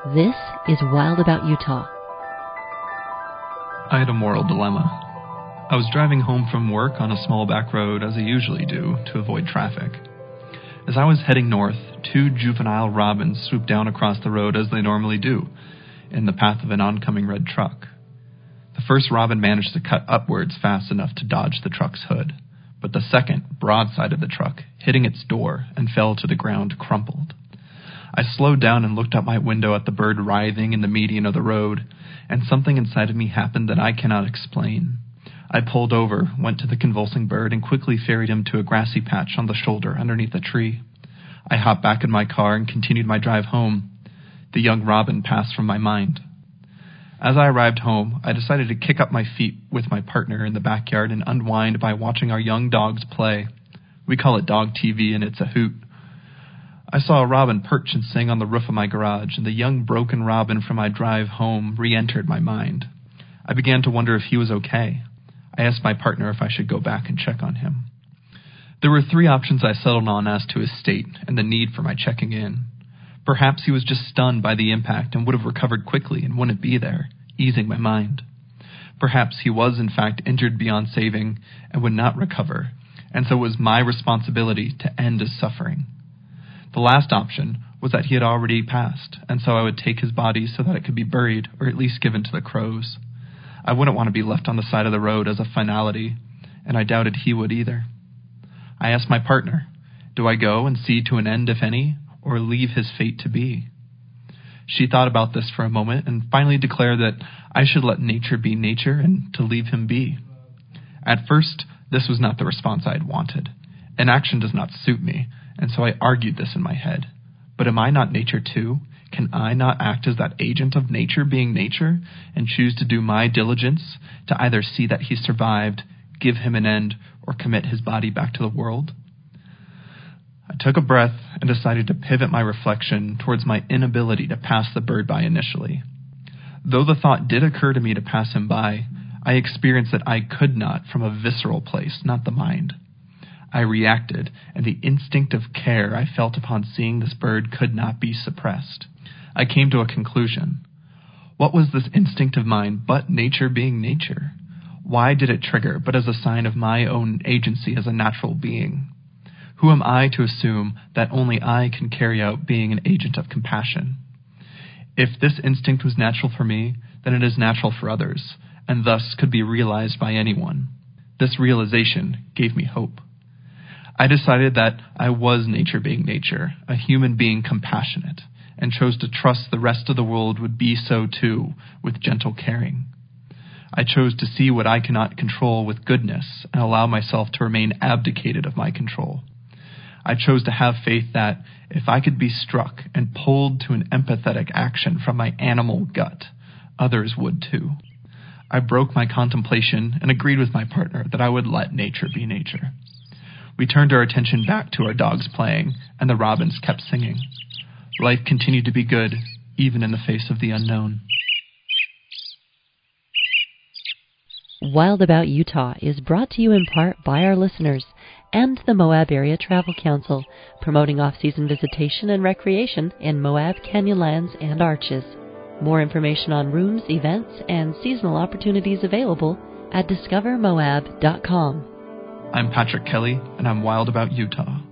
This is Wild About Utah. I had a moral dilemma. I was driving home from work on a small back road, as I usually do, to avoid traffic. As I was heading north, two juvenile robins swooped down across the road as they normally do, in the path of an oncoming red truck. The first robin managed to cut upwards fast enough to dodge the truck's hood, but the second broadsided the truck, hitting its door, and fell to the ground crumpled. I slowed down and looked out my window at the bird writhing in the median of the road, and something inside of me happened that I cannot explain. I pulled over, went to the convulsing bird, and quickly ferried him to a grassy patch on the shoulder underneath a tree. I hopped back in my car and continued my drive home. The young robin passed from my mind. As I arrived home, I decided to kick up my feet with my partner in the backyard and unwind by watching our young dogs play. We call it dog TV, and it's a hoot. I saw a robin perch and sing on the roof of my garage, and the young broken robin from my drive home re-entered my mind. I began to wonder if he was okay. I asked my partner if I should go back and check on him. There were three options I settled on as to his state and the need for my checking in. Perhaps he was just stunned by the impact and would have recovered quickly and wouldn't be there, easing my mind. Perhaps he was in fact injured beyond saving and would not recover, and so it was my responsibility to end his suffering. The last option was that he had already passed, and so I would take his body so that it could be buried or at least given to the crows. I wouldn't want to be left on the side of the road as a finality, and I doubted he would either. I asked my partner, do I go and see to an end, if any, or leave his fate to be? She thought about this for a moment and finally declared that I should let nature be nature and to leave him be. At first, this was not the response I had wanted. Inaction does not suit me, and so I argued this in my head. But am I not nature too? Can I not act as that agent of nature being nature and choose to do my diligence to either see that he survived, give him an end, or commit his body back to the world? I took a breath and decided to pivot my reflection towards my inability to pass the bird by initially. Though the thought did occur to me to pass him by, I experienced that I could not from a visceral place, not the mind. I reacted, and the instinct of care I felt upon seeing this bird could not be suppressed. I came to a conclusion. What was this instinct of mine but nature being nature? Why did it trigger but as a sign of my own agency as a natural being? Who am I to assume that only I can carry out being an agent of compassion? If this instinct was natural for me, then it is natural for others, and thus could be realized by anyone. This realization gave me hope. I decided that I was nature being nature, a human being compassionate, and chose to trust the rest of the world would be so too, with gentle caring. I chose to see what I cannot control with goodness and allow myself to remain abdicated of my control. I chose to have faith that if I could be struck and pulled to an empathetic action from my animal gut, others would too. I broke my contemplation and agreed with my partner that I would let nature be nature. We turned our attention back to our dogs playing, and the robins kept singing. Life continued to be good, even in the face of the unknown. Wild About Utah is brought to you in part by our listeners and the Moab Area Travel Council, promoting off-season visitation and recreation in Moab Canyonlands and Arches. More information on rooms, events, and seasonal opportunities available at discovermoab.com. I'm Patrick Kelly, and I'm wild about Utah.